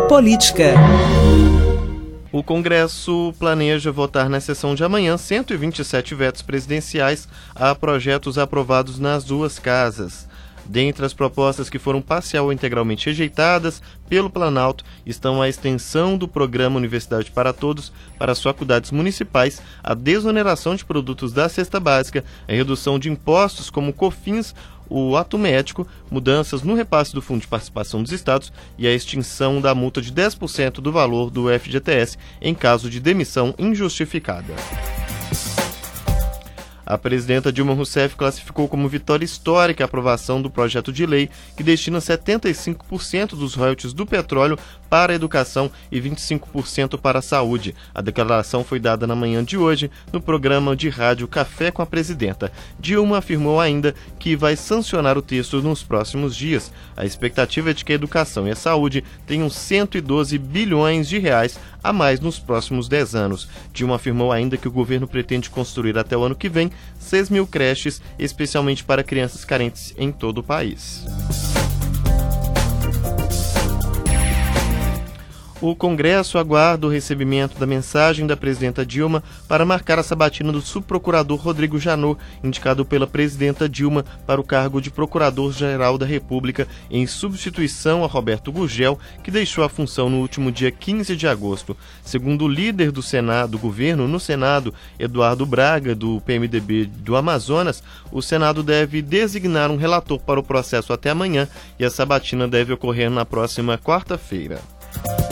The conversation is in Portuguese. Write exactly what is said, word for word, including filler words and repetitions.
Política. O Congresso planeja votar na sessão de amanhã cento e vinte e sete vetos presidenciais a projetos aprovados nas duas casas. Dentre as propostas que foram parcial ou integralmente rejeitadas pelo Planalto estão a extensão do programa Universidade para Todos para as faculdades municipais, a desoneração de produtos da cesta básica, a redução de impostos como COFINS, o ato médico, mudanças no repasse do Fundo de Participação dos Estados e a extinção da multa de dez por cento do valor do F G T S em caso de demissão injustificada. A presidenta Dilma Rousseff classificou como vitória histórica a aprovação do projeto de lei que destina setenta e cinco por cento dos royalties do petróleo para a educação e vinte e cinco por cento para a saúde. A declaração foi dada na manhã de hoje no programa de rádio Café com a Presidenta. Dilma afirmou ainda que vai sancionar o texto nos próximos dias. A expectativa é de que a educação e a saúde tenham cento e doze bilhões de reais a mais nos próximos dez anos. Dilma afirmou ainda que o governo pretende construir até o ano que vem seis mil creches, especialmente para crianças carentes em todo o país. O Congresso aguarda o recebimento da mensagem da presidenta Dilma para marcar a sabatina do subprocurador Rodrigo Janot, indicado pela presidenta Dilma para o cargo de Procurador-Geral da República, em substituição a Roberto Gurgel, que deixou a função no último dia quinze de agosto. Segundo o líder do Senado, do governo no Senado, Eduardo Braga, do P M D B do Amazonas, o Senado deve designar um relator para o processo até amanhã e a sabatina deve ocorrer na próxima quarta-feira.